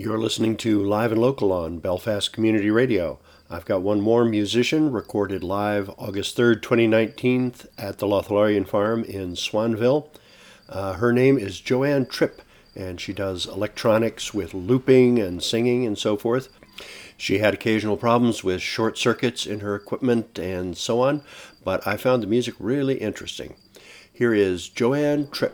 You're listening to Live and Local on Belfast Community Radio. I've got one more musician recorded live August 3rd, 2019 at the Lothlorien Farm in Swanville. Her name is Joanne Tripp, and she does electronics with looping and singing and so forth. She had occasional problems with short circuits in her equipment and so on, but I found the music really interesting. Here is Joanne Tripp.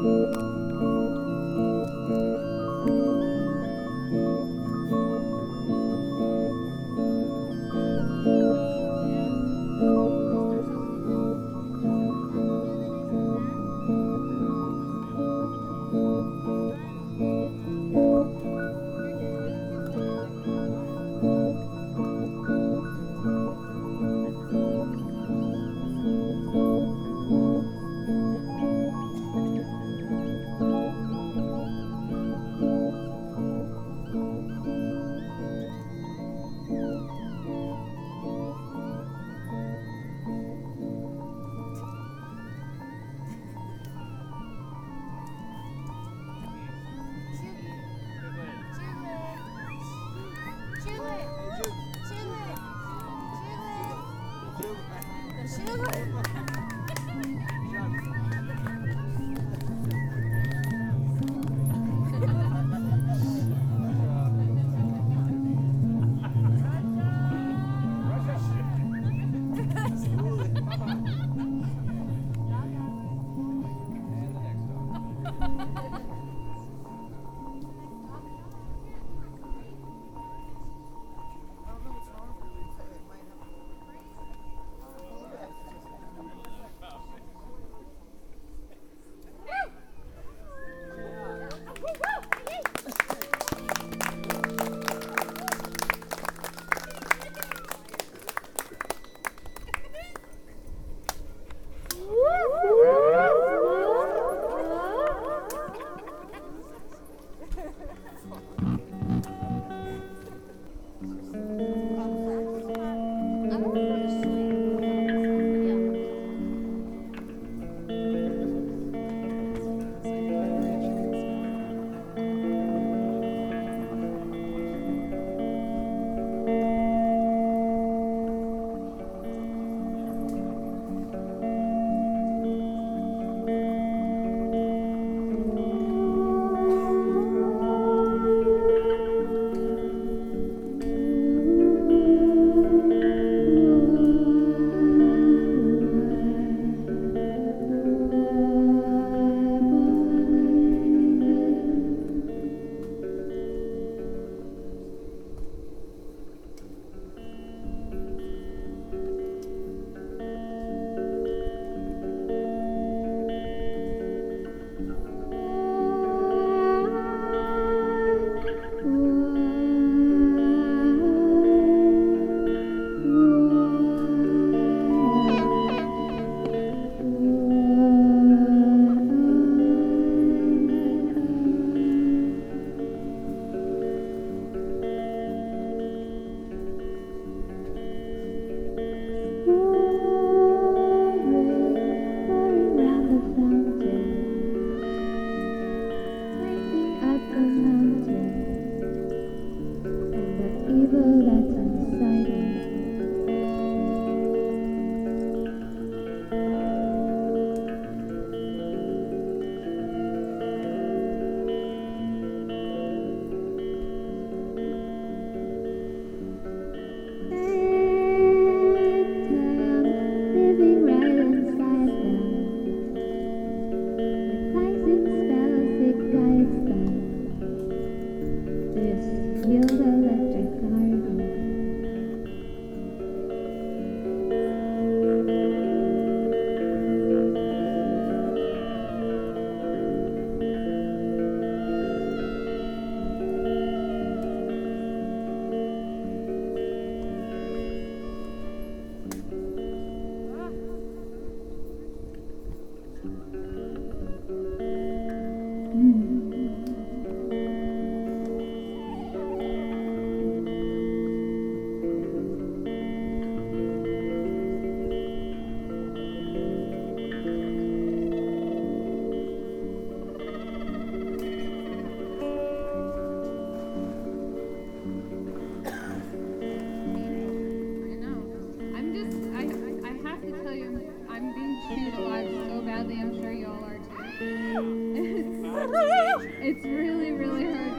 It's really, really hard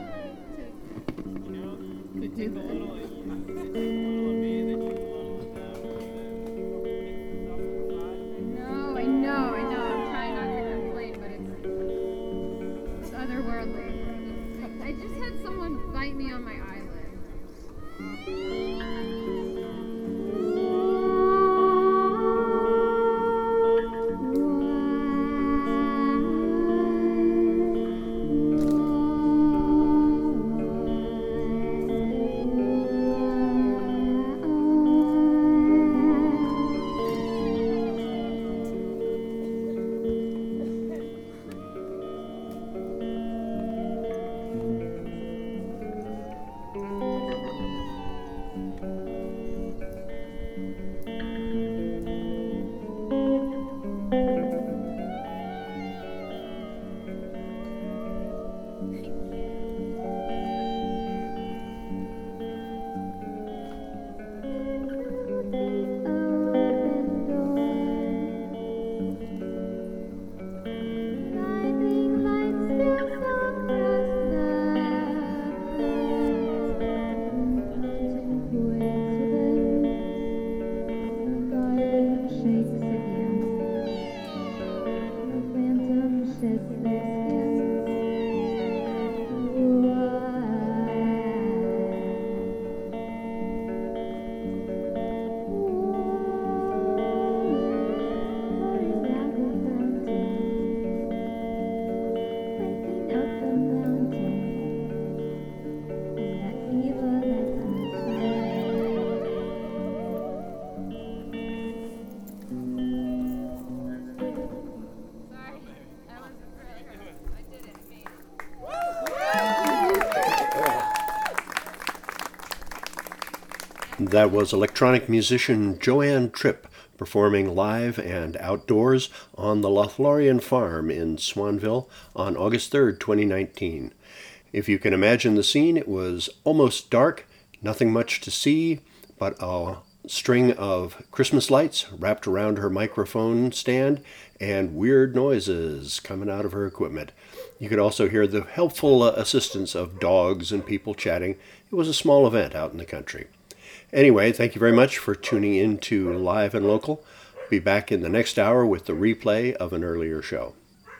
to do that. I know. I'm trying not to complain, but it's bite me on my eyelid. That was electronic musician Joanne Tripp performing live and outdoors on the Lothlorien Farm in Swanville on August 3rd, 2019. If you can imagine the scene, it was almost dark, nothing much to see, but a string of Christmas lights wrapped around her microphone stand and weird noises coming out of her equipment. You could also hear the helpful assistance of dogs and people chatting. It was a small event out in the country. Anyway, thank you very much for tuning in to Live and Local. Be back in the next hour with the replay of an earlier show.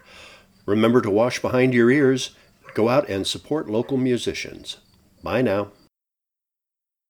Remember to wash behind your ears. Go out and support local musicians. Bye now.